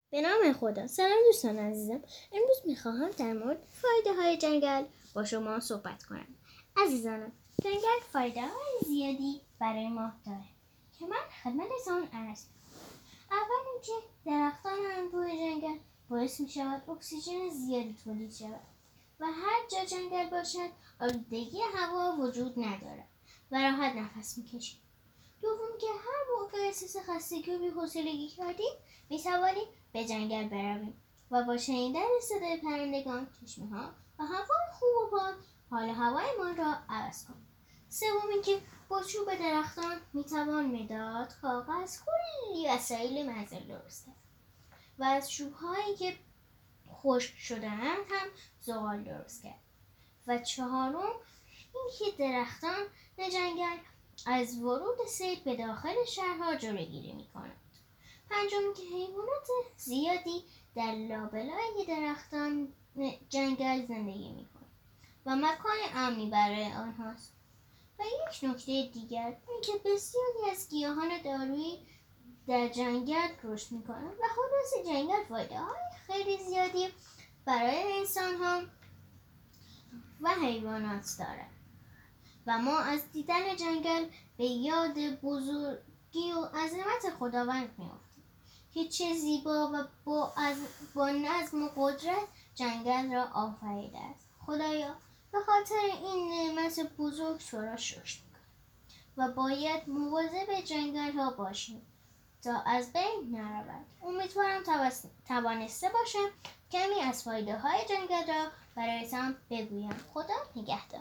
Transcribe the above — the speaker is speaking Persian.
به نام خدا. سلام دوستان عزیزم. امروز میخواهم در مورد فایده های جنگل با شما صحبت کنم. عزیزانم، جنگل فایده های زیادی برای ما داره که من خدمتتان عرض می‌کنم. اول اینکه درختان انبوه جنگل باعث می شود اکسیژن زیادی تولید شود و هر جا جنگل باشد آلودگی هوا وجود ندارد و راحت نفس میکشیم. دوم که هر موقع احساس خستگی و بی‌حوصلگی کردیم میتوانیم به جنگل برویم و با شنیدن صدای پرندگان، چشمه‌ها و هوای خوب و پاک حال هوایمان را عوض کنیم. سوم اینکه با چوب درختان میتوان مداد، کاغذ، کلی وسایل منزل درست کرد و از چوب‌هایی که خشک شده‌اند هم زغال درست کرد. و چهارم اینکه درختان جنگل از ورود سیل به داخل شهرها جلوگیری می‌کنند. پنجم که حیوانات زیادی در لابلای درختان جنگل زندگی می‌کنند و مکان امنی برای آنهاست. و یک نکته دیگر اینکه بسیاری از گیاهان دارویی در جنگل رشد می‌کنند و خلاصه جنگل فایده‌های خیلی زیادی برای انسان‌ها و حیوانات دارد. و ما از دیدن جنگل به یاد بزرگی و عظمت خداوند میافتیم که چه زیبا و با نظم و قدرت جنگل را آفریده است. خدایا به خاطر این نعمت بزرگ تو را شکر میکنم و باید مواظب جنگل ها باشیم تا از بین نرود. امیدوارم توانسته باشم کمی از فایده های جنگل را برایتان بگویم. خدا نگهدار.